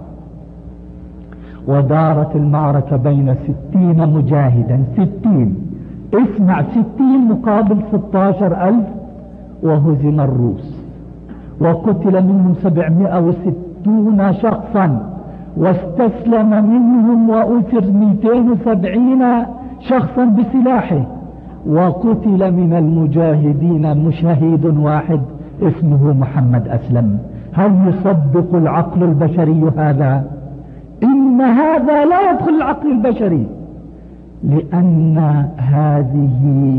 ودارت المعركة بين 60 مجاهدا، 60، اسمع، 60 مقابل 16,000، وهزم الروس وقتل منهم 760 شخصا، واستسلم منهم وأسر 270 شخصا بسلاحه، وقتل من المجاهدين شهيد واحد اسمه محمد أسلم. هل يصدق العقل البشري هذا؟ إن هذا لا يدخل العقل البشري، لأن هذه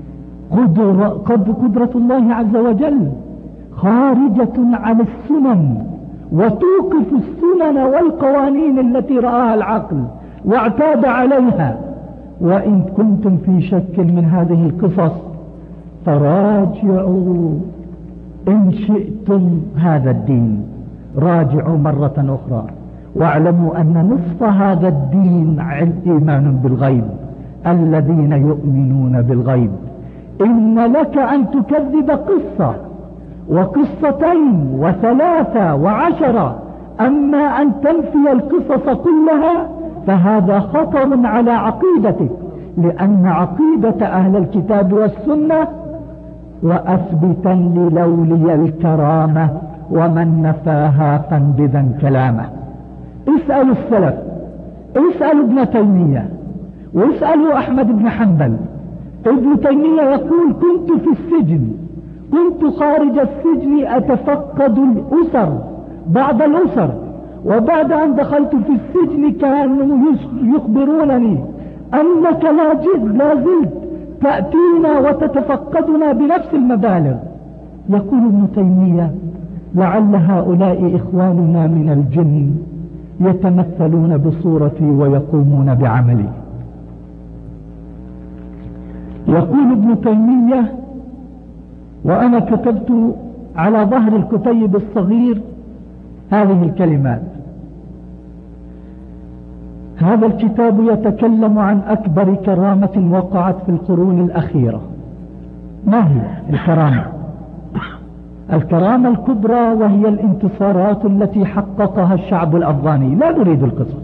قدرة الله عز وجل خارجة عن السنن، وتوقف السنن والقوانين التي رآها العقل واعتاد عليها. وإن كنتم في شك من هذه القصص فراجعوا إن شئتم هذا الدين، راجعوا مرة أخرى، واعلموا أن نصف هذا الدين إيمان بالغيب، الذين يؤمنون بالغيب. إن لك أن تكذب قصة وقصتين وثلاثة وعشرة، أما أن تنفي القصص كلها فهذا خطر على عقيدتك، لأن عقيدة أهل الكتاب والسنة وأثبتا للولي الكرامة، ومن نفاها فانبذا كلامه. اسألوا السلف، اسألوا ابن تيمية، واسألوا أحمد بن حنبل. ابن تيمية يقول: كنت في السجن، كنت خارج السجن أتفقد الأسر، بعض الأسر، وبعد أن دخلت في السجن كانوا يخبرونني أنك لا زلت تأتينا وتتفقدنا بنفس المبالغ. يقول ابن تيمية: لعل هؤلاء إخواننا من الجن يتمثلون بصورتي ويقومون بعملي. يقول ابن تيمية، وأنا كتبت على ظهر الكتيب الصغير هذه الكلمات: هذا الكتاب يتكلم عن أكبر كرامة وقعت في القرون الأخيرة. ما هي الكرامة؟ الكرامة الكبرى وهي الانتصارات التي حققها الشعب الأفغاني. لا نريد القصة.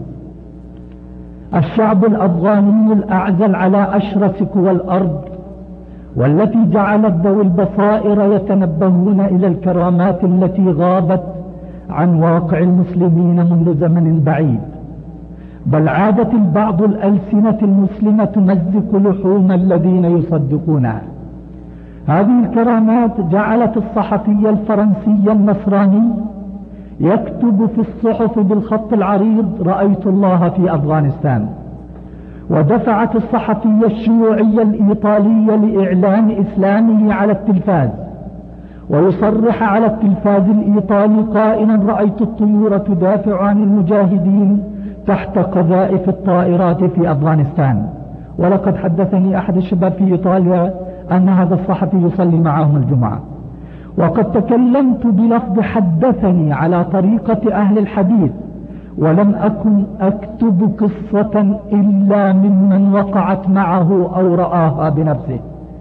الشعب الأفغاني الأعزل على أشرف قوى الأرض، والتي جعلت ذوي البصائر يتنبهون إلى الكرامات التي غابت عن واقع المسلمين منذ زمن بعيد، بل عادت بعض الألسنة المسلمة تمزق لحوم الذين يصدقونها. هذه الكرامات جعلت الصحفي الفرنسي النصراني يكتب في الصحف بالخط العريض: رأيت الله في أفغانستان. ودفعت الصحفي الشيوعي الإيطالي لإعلان إسلامه على التلفاز، ويصرح على التلفاز الإيطالي قائلا: رأيت الطيور تدافع عن المجاهدين تحت قذائف الطائرات في أفغانستان. ولقد حدثني أحد الشباب في إيطاليا أن هذا الصحفي يصلي معهم الجمعة. وقد تكلمت بلفظ حدثني على طريقة أهل الحديث، ولم أكن أكتب قصة إلا ممن وقعت معه أو رآها بنفسه.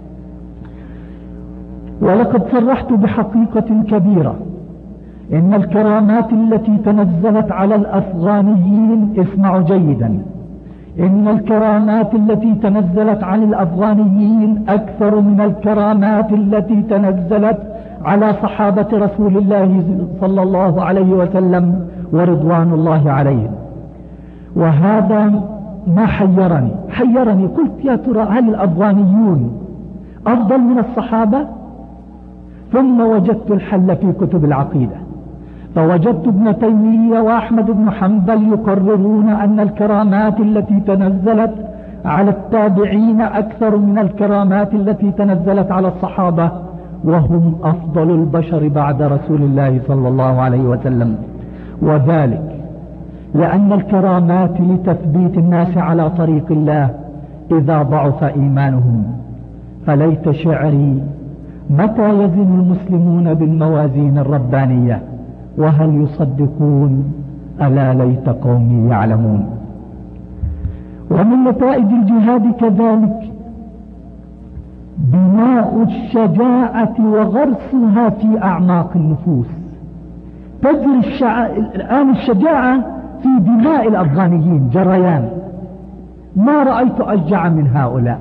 ولقد صرحت بحقيقة كبيرة: إن الكرامات التي تنزلت على الأفغانيين، اسمعوا جيدا، إن الكرامات التي تنزلت عن الأفغانيين أكثر من الكرامات التي تنزلت على صحابة رسول الله صلى الله عليه وسلم ورضوان الله عليهم. وهذا ما حيرني. قلت: يا ترى هل الأفغانيون أفضل من الصحابة؟ ثم وجدت الحل في كتب العقيدة، فوجدت ابن تيمية وأحمد بن حنبل يقررون أن الكرامات التي تنزلت على التابعين أكثر من الكرامات التي تنزلت على الصحابة، وهم أفضل البشر بعد رسول الله صلى الله عليه وسلم. وذلك لأن الكرامات لتثبيت الناس على طريق الله إذا ضعف إيمانهم. فليت شعري متى يزن المسلمون بالموازين الربانية، وهل يصدقون؟ ألا ليت قومي يعلمون. ومن نتائج الجهاد كذلك بناء الشجاعة وغرسها في أعماق النفوس. تجري الآن الشجاعة في دماء الأفغانيين جريان. ما رأيت أشجع من هؤلاء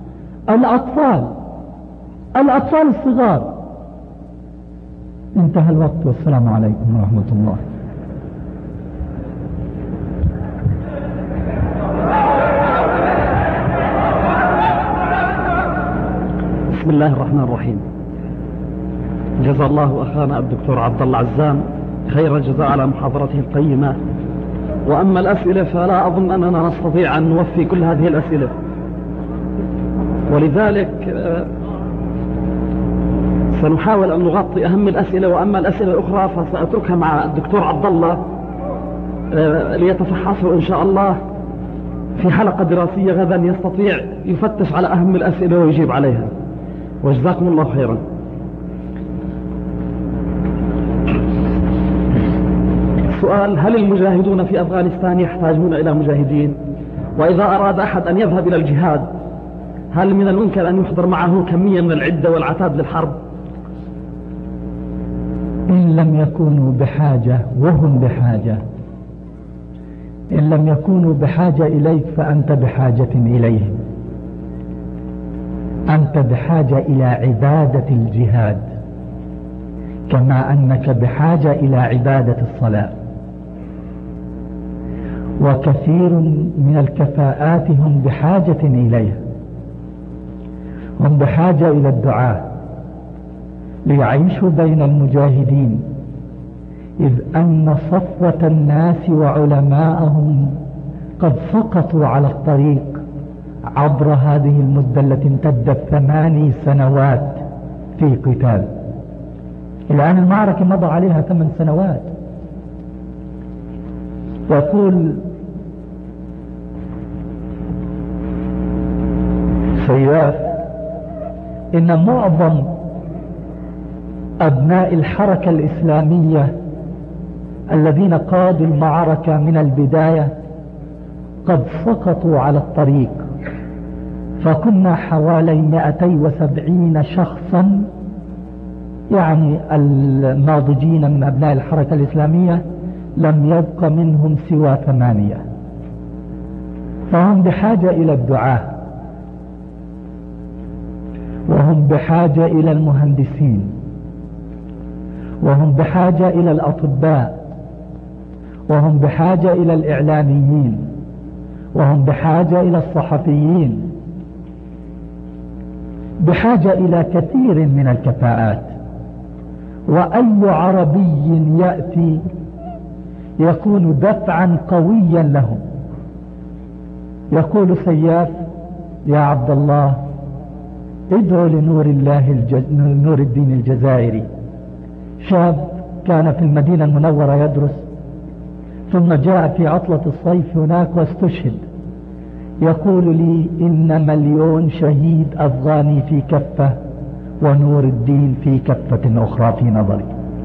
الأطفال الصغار. انتهى الوقت، والسلام عليكم ورحمة الله. بسم الله الرحمن الرحيم. جزا الله أخانا الدكتور عبد الله عزام خير الجزاء على محاضرته القيمة. وأما الأسئلة فلا أظن أننا نستطيع أن نوفي كل هذه الأسئلة، ولذلك سنحاول أن نغطي أهم الأسئلة، وأما الأسئلة الأخرى فسأتركها مع الدكتور عبد الله ليتفحصه إن شاء الله في حلقة دراسية غدا، يستطيع يفتش على أهم الأسئلة ويجيب عليها. وجزاكم الله خيرا. سؤال: هل المجاهدون في أفغانستان يحتاجون إلى مجاهدين؟ وإذا أراد أحد أن يذهب إلى الجهاد هل من الممكن أن يحضر معه كمية من العدة والعتاد للحرب؟ إن لم يكونوا بحاجة وهم بحاجة. إن لم يكونوا بحاجة إليك فأنت بحاجة إليهم. أنت بحاجة إلى عبادة الجهاد كما أنك بحاجة إلى عبادة الصلاة. وكثير من الكفاءات هم بحاجة إليها. هم بحاجة إلى الدعاء ليعيشوا بين المجاهدين، إذ أن صفوة الناس وعلماءهم قد سقطوا على الطريق عبر هذه المدة التي امتدت 8 سنوات في قتال. الآن المعركة مضى عليها 8 سنوات. يقول سياف إن معظم أبناء الحركة الإسلامية الذين قادوا المعركة من البداية قد سقطوا على الطريق، فكنا حوالي 270 شخصا، يعني الناضجين من أبناء الحركة الإسلامية لم يبق منهم سوى 8. فهم بحاجة إلى الدعاء، وهم بحاجة إلى المهندسين، وهم بحاجة إلى الأطباء، وهم بحاجة إلى الإعلاميين، وهم بحاجة إلى الصحفيين، بحاجة إلى كثير من الكفاءات. وأي عربي يأتي يكون دفعا قويا لهم. يقول سياف: يا عبد الله ادعو لنور نور الدين الجزائري، شاب كان في المدينة المنورة يدرس، ثم جاء في عطلة الصيف هناك واستشهد. يقول لي: إن 1,000,000 شهيد أفغاني في كفة ونور الدين في كفة أخرى في نظري.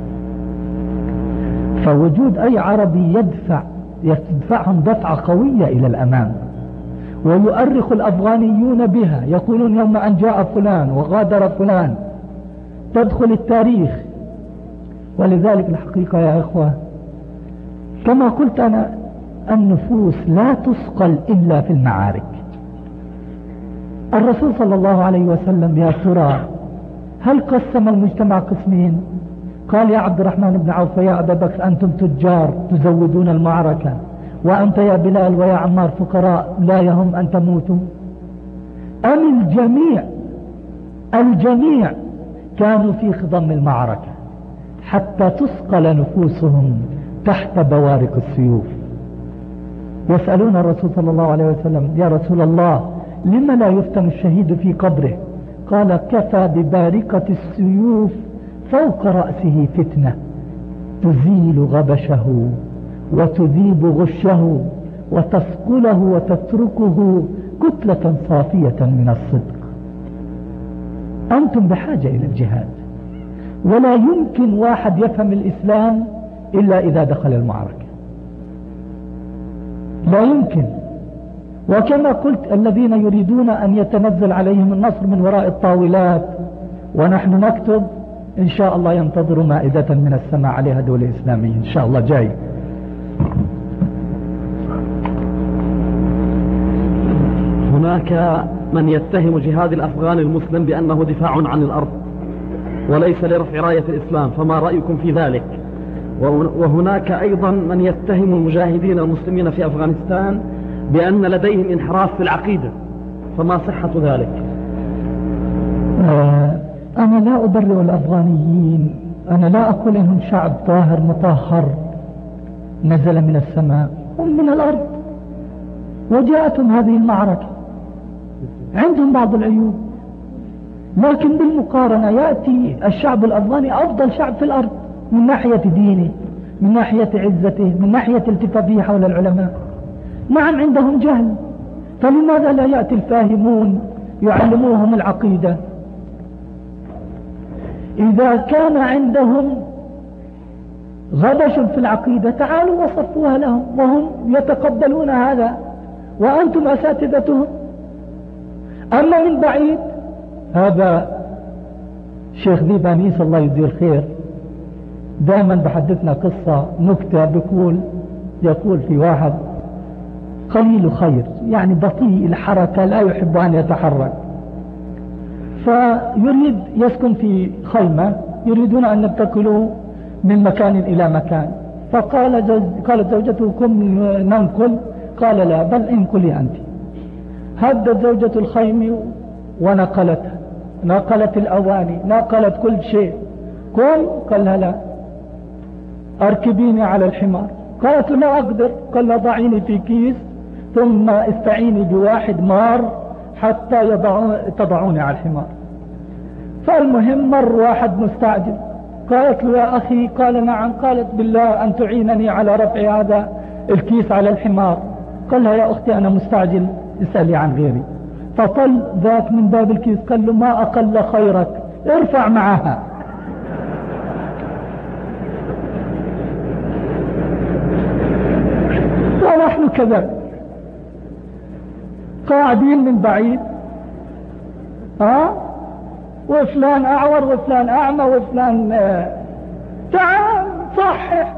فوجود أي عربي يدفعهم دفعة قوية إلى الأمام، ويؤرخ الأفغانيون بها، يقولون يوم أن جاء فلان وغادر فلان، تدخل التاريخ. ولذلك الحقيقة يا إخوة كما قلت أنا، النفوس لا تثقل إلا في المعارك. الرسول صلى الله عليه وسلم يا ترى هل قسم المجتمع قسمين؟ قال: يا عبد الرحمن بن عوف ويا أبا بكر أنتم تجار تزودون المعركة، وأنت يا بلال ويا عمار فقراء لا يهم أن تموتوا؟ أم الجميع كانوا في خضم المعركة حتى تثقل نفوسهم تحت بوارق السيوف؟ يسألون الرسول صلى الله عليه وسلم: يا رسول الله لما لا يفتن الشهيد في قبره؟ قال: كفى ببارقة السيوف فوق رأسه فتنة تزيل غبشه وتذيب غشه وتثقله وتتركه كتلة صافية من الصدق. أنتم بحاجة إلى الجهاد، ولا يمكن واحد يفهم الإسلام إلا إذا دخل المعركة، لا يمكن. وكما قلت الذين يريدون أن يتنزل عليهم النصر من وراء الطاولات ونحن نكتب، إن شاء الله ينتظر مائدة من السماء عليها دولة إسلامية إن شاء الله جاي. هناك من يتهم جهاد الأفغان المسلم بأنه دفاع عن الأرض وليس لرفع راية الإسلام، فما رأيكم في ذلك؟ وهناك أيضا من يتهم المجاهدين المسلمين في أفغانستان بأن لديهم انحراف في العقيدة، فما صحة ذلك؟ أنا لا أبرئ الأفغانيين، أنا لا أقول إنهم شعب طاهر مطهر نزل من السماء، هم من الأرض وجاءتهم هذه المعركة، عندهم بعض العيوب، لكن بالمقارنة يأتي الشعب الأفغاني أفضل شعب في الأرض من ناحية دينه، من ناحية عزته، من ناحية التفافه حول العلماء. نعم عندهم جهل، فلماذا لا يأتي الفاهمون يعلموهم العقيدة؟ إذا كان عندهم غبش في العقيدة تعالوا وصفوها لهم وهم يتقبلون هذا وأنتم أساتذتهم. أما من بعيد، هذا شيخ ذي بانيس الله يجزيه الخير دائما بحدثنا قصة نكتة، يقول في واحد قليل خير، يعني بطيء الحركة لا يحب أن يتحرك، فيريد يسكن في خيمة، يريدون أن ينتقلوا من مكان إلى مكان، قالت زوجته كن ننقل، قال لا بل انقلي أنت. هدت زوجة الخيم ونقلتها، نقلت الأواني، نقلت كل شيء، قال لها لا أركبيني على الحمار، قالت لا أقدر، قال لا ضعيني في كيس ثم استعيني بواحد مار حتى تضعوني على الحمار. فالمهم مر واحد مستعجل، قالت له يا أخي، قال نعم، قالت بالله أن تعينني على رفع هذا الكيس على الحمار، قال لها يا أختي أنا مستعجل، اسألي عن غيري. فطل ذاك من باب الكيس قال له ما أقل خيرك، ارفع معها. ونحن كذلك قاعدين من بعيد، وفلان أعور وفلان أعمى وفلان تعال صحح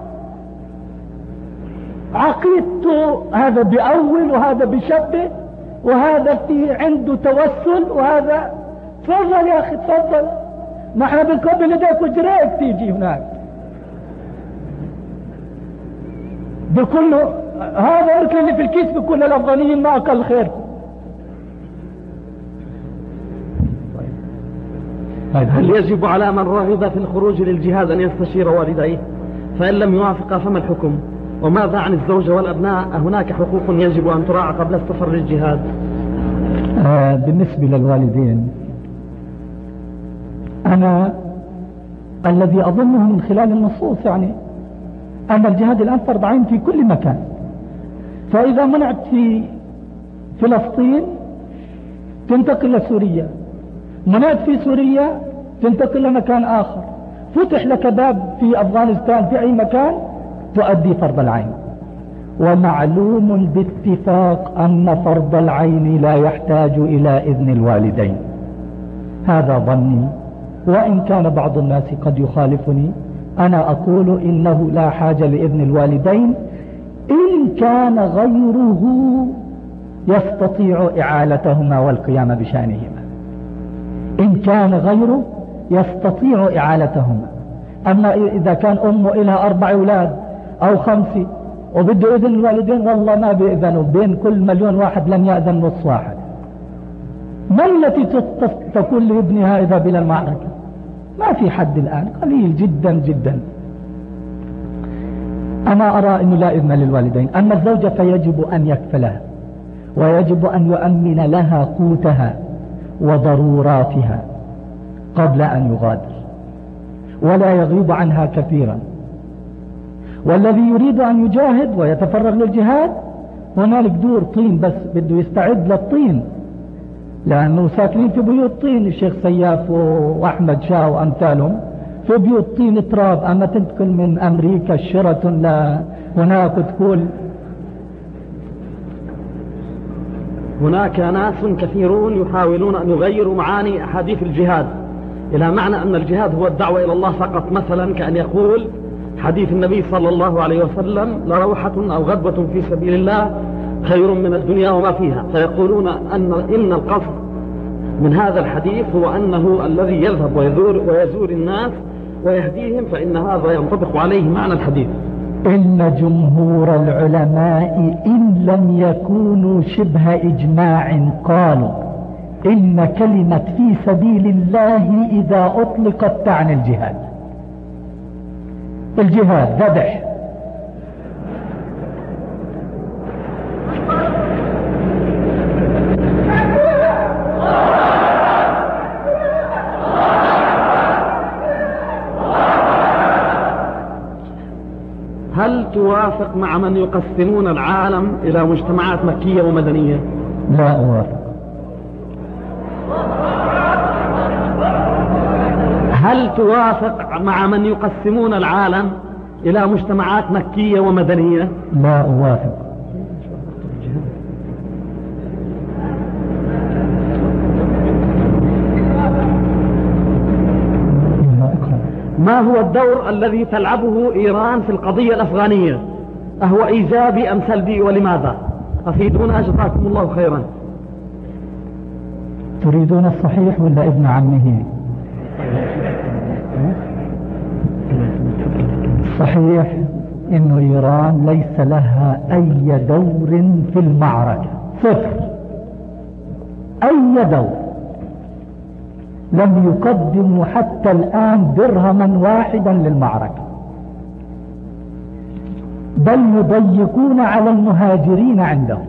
عقيدته، هذا بأول وهذا بشبه وهذا في عنده توسل وهذا تفضل يا أخي تفضل، ما احنا بنقبل يديك وجريك تيجي هناك. بكل هذا اركن اللي في الكيس بكل الأفغانيين ما أقل خير. هل يجب على من رغب في الخروج للجهاد أن يستشير والديه؟ فإن لم يوافق فما الحكم؟ وماذا عن الزوجة والأبناء؟ هناك حقوق يجب أن تراعى قبل السفر للجهاد؟ بالنسبة للوالدين، أنا الذي أظنه من خلال النصوص يعني أن الجهاد الآن فرض عين في كل مكان، فإذا منعت في فلسطين تنتقل لسوريا، منعت في سوريا تنتقل لمكان آخر، فتح لك باب في أفغانستان في أي مكان تؤدي فرض العين. ومعلوم باتفاق أن فرض العين لا يحتاج إلى إذن الوالدين، هذا ظني، وإن كان بعض الناس قد يخالفني، أنا أقول إنه لا حاجة لإذن الوالدين إن كان غيره يستطيع إعالتهما والقيام بشأنهما، إن كان غيره يستطيع إعالتهما. أما إذا كان أمه إلها 4 أولاد أو 5 وبده إذن الوالدين، والله ما بيأذنوا، بين كل 1,000,000 واحد لن يأذن نص واحد. ما التي تقول لابنها إذا بلا المعركة؟ ما في حد الآن، قليل جدا جدا. أنا أرى أنه لا إذن للوالدين. أما الزوجة فيجب أن يكفلها ويجب أن يؤمن لها قوتها وضروراتها قبل أن يغادر، ولا يغيب عنها كثيرا. والذي يريد أن يجاهد ويتفرغ للجهاد هنالك دور طين، بس بده يستعد للطين، لأنه ساكنين في بيوت طين، الشيخ سياف وأحمد شاه وأمثالهم في بيوت طين تراب. أما تنتقل من أمريكا الشيراتون هناك تقول. هناك ناس كثيرون يحاولون أن يغيروا معاني أحاديث الجهاد إلى معنى أن الجهاد هو الدعوة إلى الله فقط، مثلا كأن يقول حديث النبي صلى الله عليه وسلم لروحة أو غدوة في سبيل الله خير من الدنيا وما فيها، فيقولون إن القصد من هذا الحديث هو أنه الذي يذهب ويزور الناس ويهديهم، فإن هذا ينطبق عليه معنى الحديث. إن جمهور العلماء إن لم يكونوا شبه إجماع قالوا إن كلمة في سبيل الله إذا أطلقت تعني الجهاد. الجهاد ذبح. هل توافق مع من يقسمون العالم إلى مجتمعات مكية ومدنية؟ لا أوافق. هل توافق مع من يقسمون العالم إلى مجتمعات مكية ومدنية؟ لا أوافق. ما هو الدور الذي تلعبه إيران في القضية الأفغانية؟ أهو إيجابي أم سلبي ولماذا؟ أفيدونا جزاكم الله خيرا. تريدون الصحيح ولا ابن عمه؟ صحيح إنه إيران ليس لها أي دور في المعركة، صفر، أي دور. لم يقدموا حتى الآن درهما واحدا للمعركة، بل يضيقون على المهاجرين عندهم.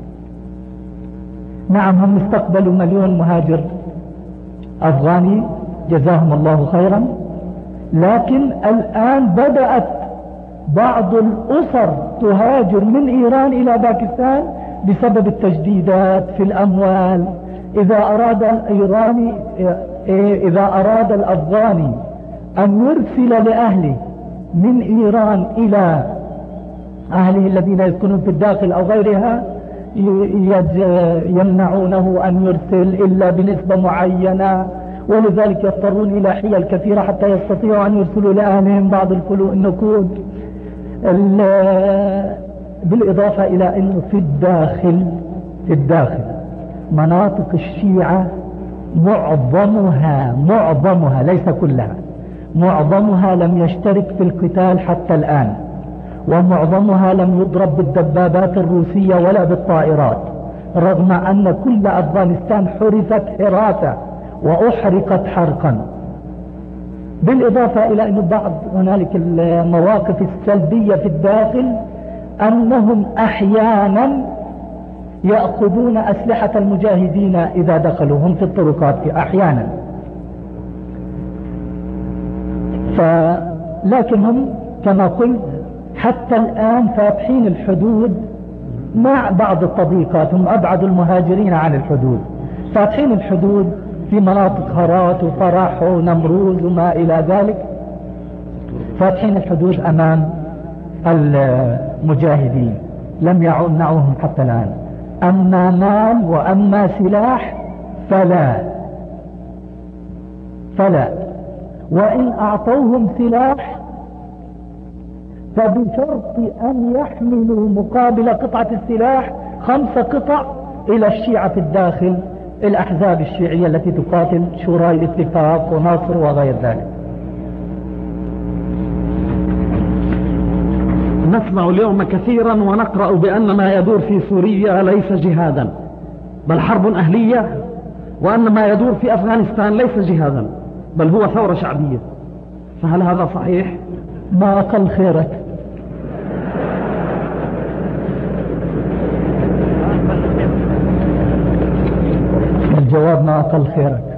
نعم، هم استقبلوا 1,000,000 مهاجر أفغاني جزاهم الله خيرا، لكن الآن بدأت بعض الأسر تهاجر من إيران إلى باكستان بسبب التجديدات في الأموال. إذا أراد الأفغاني أن يرسل لأهله من إيران إلى أهله الذين يسكنون في الداخل أو غيرها، يمنعونه أن يرسل إلا بنسبة معينة، ولذلك يضطرون إلى حيل كثيرة حتى يستطيعوا أن يرسلوا لأهلهم بعض النقود. بالإضافة إلى أنه في الداخل مناطق الشيعة معظمها ليس كلها، معظمها لم يشترك في القتال حتى الآن، ومعظمها لم يضرب بالدبابات الروسية ولا بالطائرات، رغم أن كل أفغانستان حرفت حراسة وأحرقت حرقا. بالإضافة إلى أن هنالك المواقف السلبية في الداخل، أنهم أحيانا يأخذون أسلحة المجاهدين إذا دخلوا هم في الطرقات أحيانا. لكن هم كما قلت حتى الآن فاتحين الحدود مع بعض التضييقات، هم أبعد المهاجرين عن الحدود، فاتحين الحدود في مناطق هرات وفرح ونمروز وما إلى ذلك، فاتحين الحدود أمام المجاهدين، لم يمنعوهم حتى الآن. أما مال وأما سلاح فلا، وإن أعطوهم سلاح فبشرط أن يحملوا مقابل قطعة السلاح 5 قطع إلى الشيعة في الداخل، الأحزاب الشيعية التي تقاتل شورى الاتفاق وناصر وغير ذلك. نسمع اليوم كثيرا ونقرأ بأن ما يدور في سوريا ليس جهادا بل حرب أهلية، وأن ما يدور في أفغانستان ليس جهادا بل هو ثورة شعبية، فهل هذا صحيح؟ ما أقل خيرك. الجواب ما أقل خيرك.